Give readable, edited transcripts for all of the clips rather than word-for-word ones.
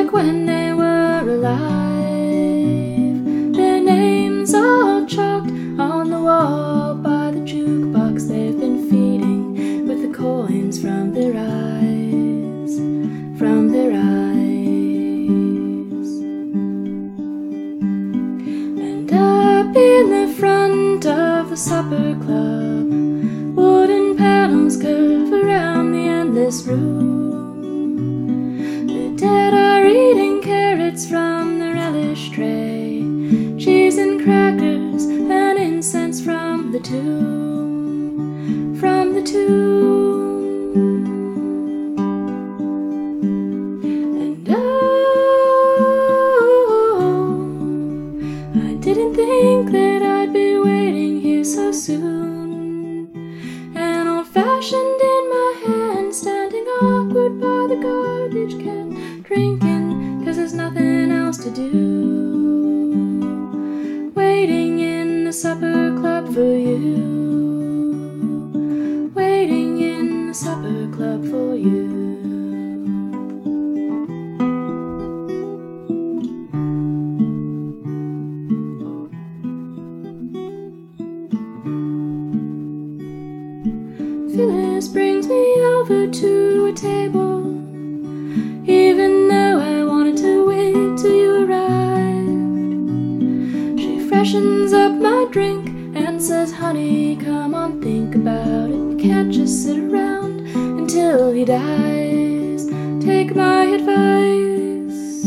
like when they were alive. Their names all chalked on the wall by the jukebox they've been feeding with the coins from their eyes, from their eyes. And up in the front of the supper club, wooden panels curve around the endless room. The dead are eating carrots from the relish tray, cheese and crackers and incense from the tomb, from the tomb. And oh, I didn't think that I'd be waiting here so soon. An old-fashioned in my hand, standing awkward by the garbage can, drinking 'cause there's nothing else to do. Waiting in the supper club for you, waiting in the supper club for you. Phyllis brings me over to a table, even though I wanted to wait till you arrived. She freshens up my drink and says, honey, come on, think about it. Can't just sit around until he dies. Take my advice.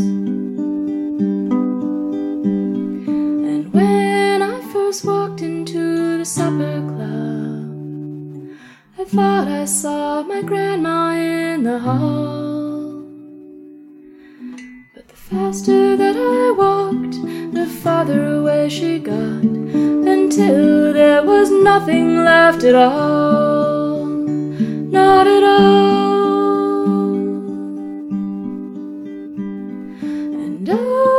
And when I first walked into the supper club, I thought I saw my grandma in the hall. But the faster that I walked, the farther away she got, until there was nothing left at all. Not at all. And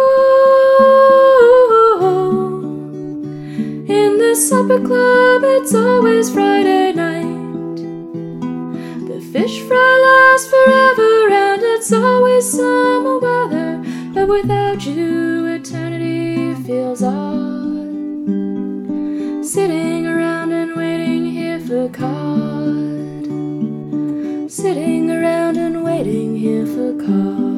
oh, in the supper club it's always Friday night. The fish fry lasts forever and it's always summer weather, but without you eternity feels odd. Sitting around and waiting here for cod, sitting around and waiting here for cod.